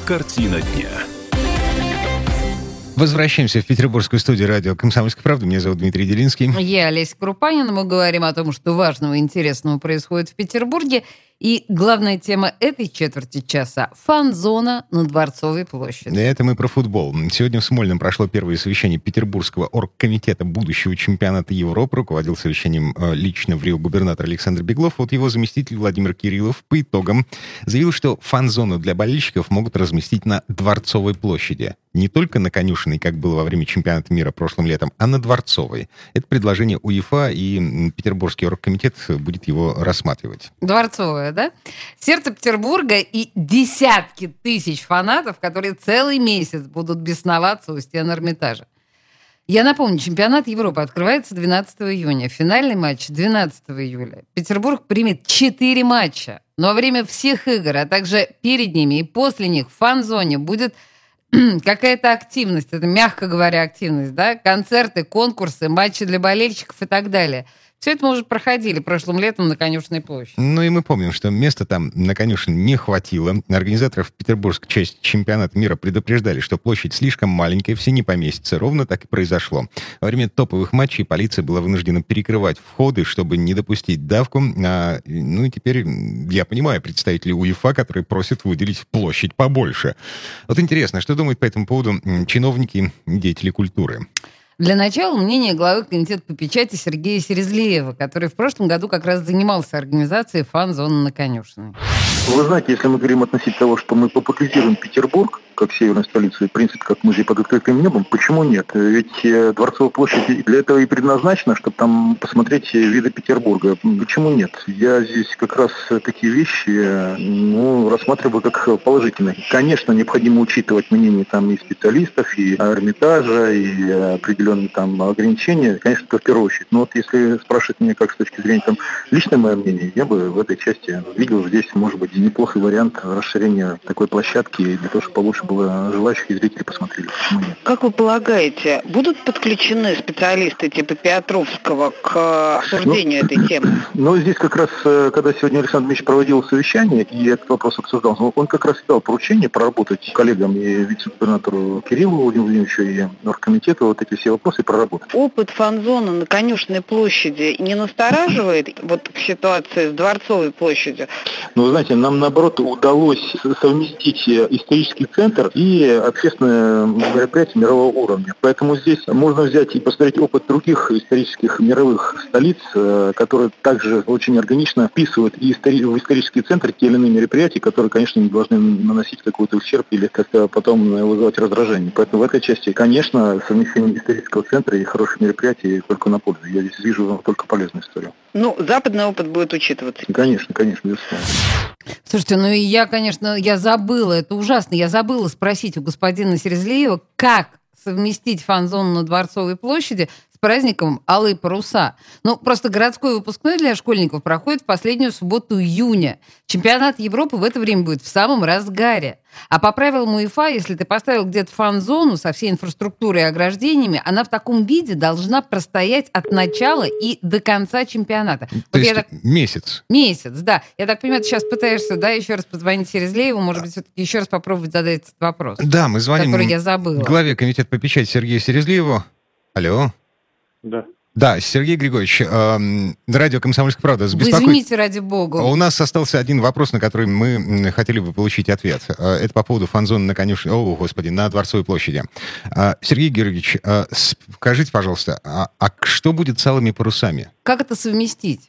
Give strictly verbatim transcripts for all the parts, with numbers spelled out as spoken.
Картина дня. Возвращаемся в петербургскую студию радио «Комсомольская правда». Меня зовут Дмитрий Делинский. Я Олеся Крупанина. Мы говорим о том, что важного и интересного происходит в Петербурге. И главная тема этой четверти часа – фан-зона на Дворцовой площади. Это мы про футбол. Сегодня в Смольном прошло первое совещание Петербургского оргкомитета будущего чемпионата Европы. Руководил совещанием лично в Рио губернатор Александр Беглов. Вот его заместитель Владимир Кириллов по итогам заявил, что фан-зону для болельщиков могут разместить на Дворцовой площади. Не только на Конюшенной, как было во время чемпионата мира прошлым летом, а на Дворцовой. Это предложение УЕФА, и Петербургский оргкомитет будет его рассматривать. Дворцовая, да? Сердце Петербурга и десятки тысяч фанатов, которые целый месяц будут бесноваться у стен Эрмитажа. Я напомню, чемпионат Европы открывается двенадцатого июня. Финальный матч двенадцатого июля. Петербург примет четыре матча. Но во время всех игр, а также перед ними и после них в фан-зоне будет какая-то активность, это, мягко говоря, активность, да, концерты, конкурсы, матчи для болельщиков и так далее. Все это мы уже проходили прошлым летом на Конюшенной площади. Ну и мы помним, что места там на Конюшне не хватило. Организаторов Петербургской части чемпионата мира предупреждали, что площадь слишком маленькая, все не поместятся. Ровно так и произошло. Во время топовых матчей полиция была вынуждена перекрывать входы, чтобы не допустить давку. А, ну и теперь я понимаю представителей УЕФА, которые просят выделить площадь побольше. Вот интересно, что думают по этому поводу чиновники и деятели культуры? Для начала мнение главы комитета по печати Сергея Серезлеева, который в прошлом году как раз занимался организацией фан-зоны на Конюшенной. Вы знаете, если мы говорим относительно того, что мы популяризируем Петербург, как северную столицу, и, в принципе, как музей под открытым небом, почему нет? Ведь Дворцовая площадь для этого и предназначена, чтобы там посмотреть виды Петербурга. Почему нет? Я здесь как раз такие вещи ну, рассматриваю как положительные. Конечно, необходимо учитывать мнение там и специалистов, и Эрмитажа, и определенные там ограничения, конечно, это в первую очередь. Но вот если спрашивать меня как с точки зрения там личное мое мнение, я бы в этой части видел здесь, может быть, неплохой вариант расширения такой площадки для того, чтобы получше было желающих и зрителей посмотрели. Как вы полагаете, будут подключены специалисты типа Петровского к обсуждению ну, этой темы? Ну, здесь как раз, когда сегодня Александр Ильич проводил совещание, и этот вопрос обсуждался, он как раз дал поручение проработать коллегам и вице-губернатору Кириллову Владимиру Владимировичу и оргкомитету вот эти все вопросы проработать. Опыт фан-зоны на Конюшенной площади не настораживает вот в ситуации с Дворцовой площадью? Ну, вы знаете, нам, наоборот, удалось совместить исторический центр и общественное мероприятие мирового уровня. Поэтому здесь можно взять и посмотреть опыт других исторических мировых столиц, которые также очень органично вписывают и в исторический центр те или иные мероприятия, которые, конечно, не должны наносить какой-то ущерб или как-то потом вызывать раздражение. Поэтому в этой части, конечно, совмещение исторического центра и хороших мероприятий только на пользу. Я здесь вижу только полезную историю. Ну, западный опыт будет учитываться. Конечно, конечно, безусловно. Слушайте, ну и я, конечно, я забыла, это ужасно, я забыла спросить у господина Серезлеева, как совместить фан-зону на Дворцовой площади с праздником «Алые паруса». Ну, просто городской выпускной для школьников проходит в последнюю субботу июня. Чемпионат Европы в это время будет в самом разгаре. А по правилам УЕФА, если ты поставил где-то фан-зону со всей инфраструктурой и ограждениями, она в таком виде должна простоять от начала и до конца чемпионата. То вот есть так... месяц? Месяц, да. Я так понимаю, ты сейчас пытаешься, да, еще раз позвонить Серезлееву, может быть, все-таки еще раз попробовать задать этот вопрос. Да, мы звоним который я забыла. главе комитета по печати Сергею Серезлееву. Алло. Да. Да, Сергей Григорьевич, э, радио «Комсомольская правда» Вы беспокоит... извините, ради бога. У нас остался один вопрос, на который мы хотели бы получить ответ. Это по поводу фан-зоны на Конюшенной... О, господи, на Дворцовой площади. Сергей Георгиевич, скажите, пожалуйста, а, а что будет с алыми парусами? Как это совместить?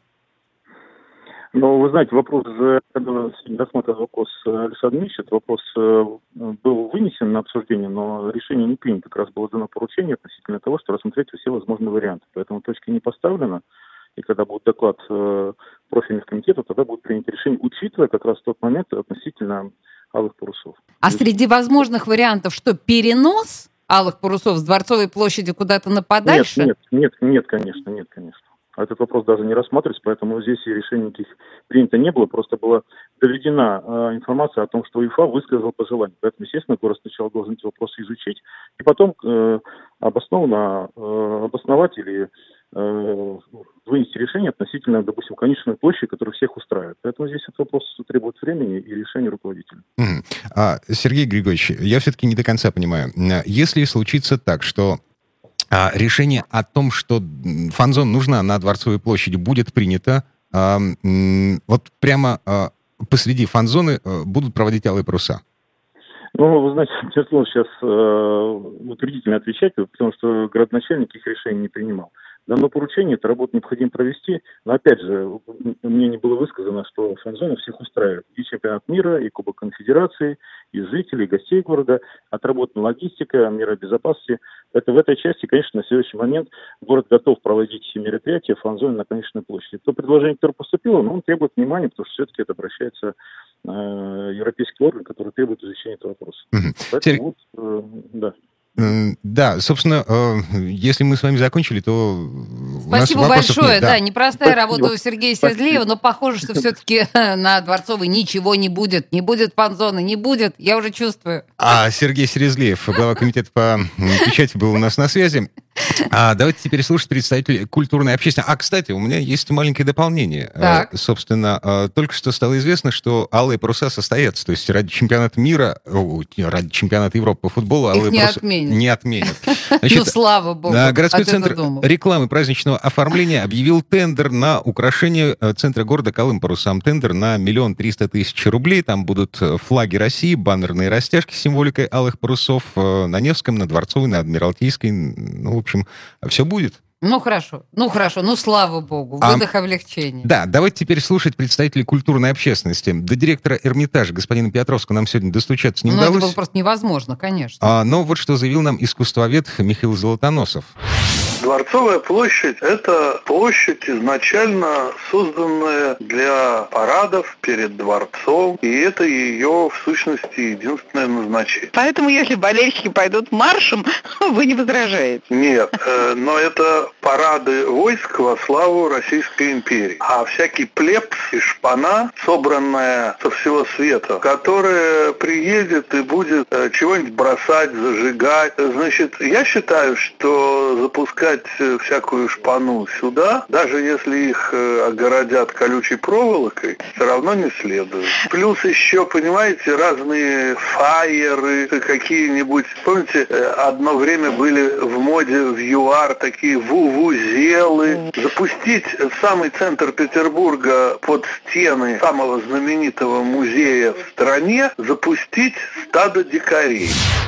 Ну, вы знаете, вопрос, когда рассматривал вопрос Александр Ильич, этот вопрос был вынесен на обсуждение, но решение не принято. Как раз было дано поручение относительно того, что рассмотреть все возможные варианты. Поэтому точки не поставлено. И когда будет доклад профильных комитетов, тогда будет принято решение, учитывая как раз тот момент относительно алых парусов. А среди возможных вариантов что, перенос алых парусов с Дворцовой площади куда-то на подальше? Нет, нет, нет, нет, конечно, нет, конечно. этот вопрос даже не рассматривается, поэтому здесь и решений никаких принято не было, просто была доведена э, информация о том, что УЕФА высказал пожелание. Поэтому, естественно, город сначала должен эти вопросы изучить, и потом э, обоснованно э, обосновать или э, вынести решение относительно, допустим, конечной площади, которая всех устраивает. Поэтому здесь этот вопрос требует времени и решения руководителя. Mm. А, Сергей Григорьевич, я все-таки не до конца понимаю. Если случится так, что а, решение о том, что фан-зона нужна на Дворцовой площади, будет принято, а, м, вот прямо а, посреди фан-зоны а, будут проводить алые паруса? Ну, вы знаете, безусловно, сейчас э, утвердительно отвечать, потому что градоначальник их решений не принимал. Дано поручение, эту работу необходимо провести, но опять же, мне не было высказано, что фан-зона всех устраивает. И чемпионат мира, и Кубок Конфедерации, и жителей, и гостей города, отработана логистика, меры безопасности. Это в этой части, конечно, на сегодняшний момент город готов проводить мероприятия в фан-зоне на конечной площади. То предложение, которое поступило, но он требует внимания, потому что все-таки это обращается э, европейский орган, который требует изучения этого вопроса. Угу. Поэтому Сер... вот, э, да. Да, собственно, если мы с вами закончили, то... Спасибо большое. Нет, да. да, непростая Спасибо. работа у Сергея Сизлиева, но похоже, что все-таки на Дворцовой ничего не будет. Не будет фан-зоны, не будет, я уже чувствую. А Сергей Серезлиев, глава комитета по печати, был у нас на связи. А давайте теперь слушать представителей культурной общественности. А, кстати, у меня есть маленькое дополнение. Так. Собственно, только что стало известно, что алые паруса состоятся. То есть ради чемпионата мира, ради чемпионата Европы по футболу алые не паруса отменят. не отменят. Значит, ну, слава богу. Городской центр рекламы праздничного оформления объявил тендер на украшение центра города алым парусам. Тендер на миллион триста тысяч рублей. Там будут флаги России, баннерные растяжки с символикой алых парусов на Невском, на Дворцовой, на Адмиралтейской. Ну, в общем, все будет. Ну, хорошо. Ну, хорошо. Ну, слава богу. Выдох, а, облегчения. Да, давайте теперь слушать представителей культурной общественности. До директора Эрмитажа, господина Петровского, нам сегодня достучаться не ну, удалось. Это было просто невозможно, конечно. А, но вот что заявил нам искусствовед Михаил Золотоносов. Дворцовая площадь – это площадь, изначально созданная для парадов перед дворцом, и это ее, в сущности, единственное назначение. Поэтому, если болельщики пойдут маршем, вы не возражаете? Нет, э, но это парады войск во славу Российской империи. А всякий плебс и шпана, собранная со всего света, которая приедет и будет э, чего-нибудь бросать, зажигать. Значит, я считаю, что запускать всякую шпану сюда, даже если их э, огородят колючей проволокой, все равно не следует. Плюс еще, понимаете, разные фаеры, какие-нибудь, помните, одно время были в моде в ЮАР такие вувузелы. Запустить самый центр Петербурга под стены самого знаменитого музея в стране, запустить стадо дикарей.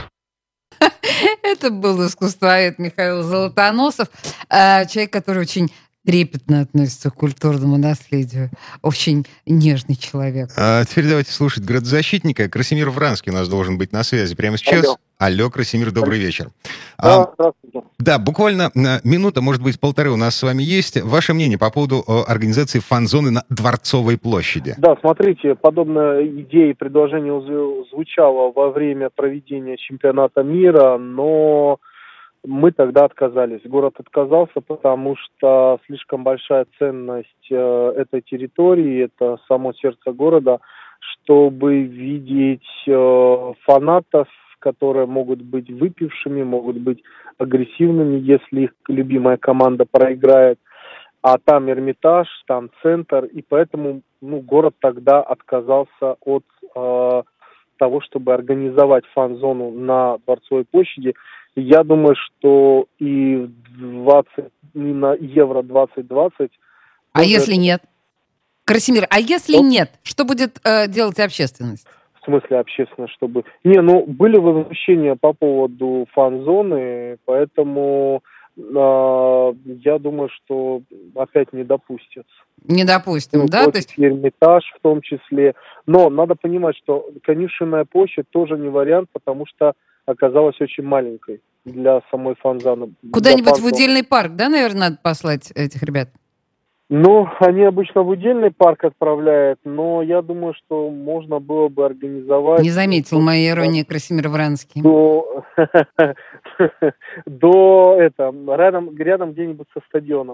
Это был искусствовед Михаил Золотоносов, человек, который очень трепетно относится к культурному наследию. Очень нежный человек. А теперь давайте слушать градозащитника. Красимир Вранский у нас должен быть на связи прямо сейчас. Алло, Алло Красимир, добрый вечер. Да, а, здравствуйте. Да, буквально минута, может быть, полторы у нас с вами есть. Ваше мнение по поводу организации фан-зоны на Дворцовой площади? Да, смотрите, подобная идея и предложение звучало во время проведения чемпионата мира, но мы тогда отказались. Город отказался, потому что слишком большая ценность э, этой территории, это само сердце города, чтобы видеть э, фанатов, которые могут быть выпившими, могут быть агрессивными, если их любимая команда проиграет. А там Эрмитаж, там центр, и поэтому ну, город тогда отказался от э, того, чтобы организовать фан-зону на Дворцовой площади. Я думаю, что и двадцать, и на Евро двадцать двадцать... А если это... нет? Красимир, а если что? Нет? Что будет э, делать общественность? В смысле общественность, чтобы... Не, ну, были возмущения по поводу фан-зоны, поэтому э, я думаю, что опять не допустят. Не допустим, ну, да? То есть... Эрмитаж в том числе. Но надо понимать, что Конюшенная площадь тоже не вариант, потому что оказалась очень маленькой для самой фан-зоны. Куда-нибудь в удельный парк, да, наверное, надо послать этих ребят? Ну, они обычно в удельный парк отправляют, но я думаю, что можно было бы организовать... Не заметил моей иронии Красимир Вранский. До... До это, рядом, рядом где-нибудь со стадионом.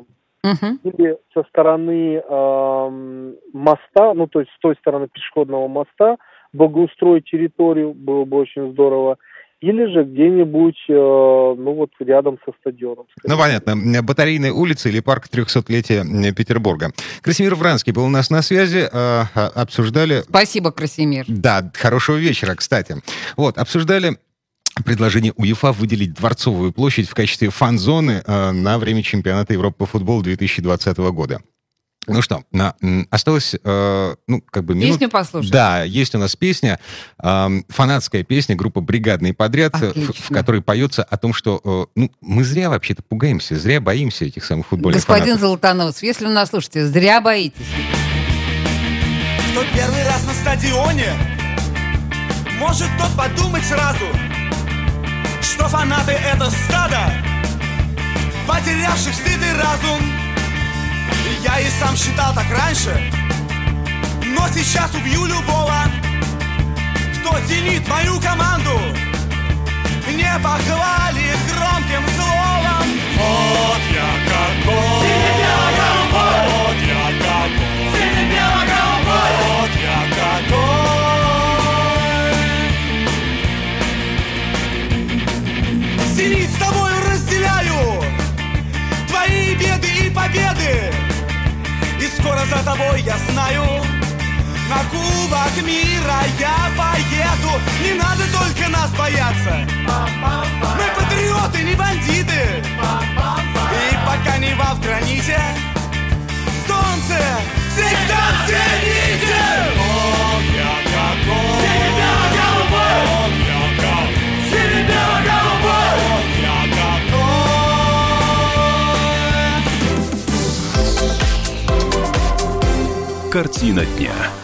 Угу. или со стороны э, моста, ну то есть с той стороны пешеходного моста, благоустроить территорию, было бы очень здорово. Или же где-нибудь, э, ну вот рядом со стадионом. Ну, понятно. Батарейная улица или парк трехсотлетия Петербурга. Красимир Вранский был у нас на связи. Э, обсуждали... Спасибо, Красимир. Да, хорошего вечера, кстати. Вот, обсуждали предложение УЕФА выделить Дворцовую площадь в качестве фан-зоны э, на время чемпионата Европы по футболу две тысячи двадцатого года. Ну что, на, осталось, э, ну, как бы минут... Песню послушать? Да, есть у нас песня, э, фанатская песня группы «Бригадный подряд», в, в которой поется о том, что э, ну, мы зря вообще-то пугаемся, зря боимся этих самых футбольных Господин фанатов. Золотонос, если вы нас слушаете, зря боитесь. Кто первый раз на стадионе, может тот подумать сразу, что фанаты — это стадо, потерявших стыд и разум. Я и сам считал так раньше, но сейчас убью любого, кто зенит мою команду не похвалит громким словом. Вот я какой, сине-бело-голубой, вот я какой, сине-бело-голубой, вот я какой. Зенит с тобою разделяю твои беды и победы, и скоро за тобой, я знаю, на Кубок мира я поеду. Не надо только нас бояться, мы патриоты, не бандиты. И пока Нева в граните, солнце всегда в зените. Вот я какой, сине-бело-голубой, вот я какой, сине-бело-голубой, вот я какой. Картина дня.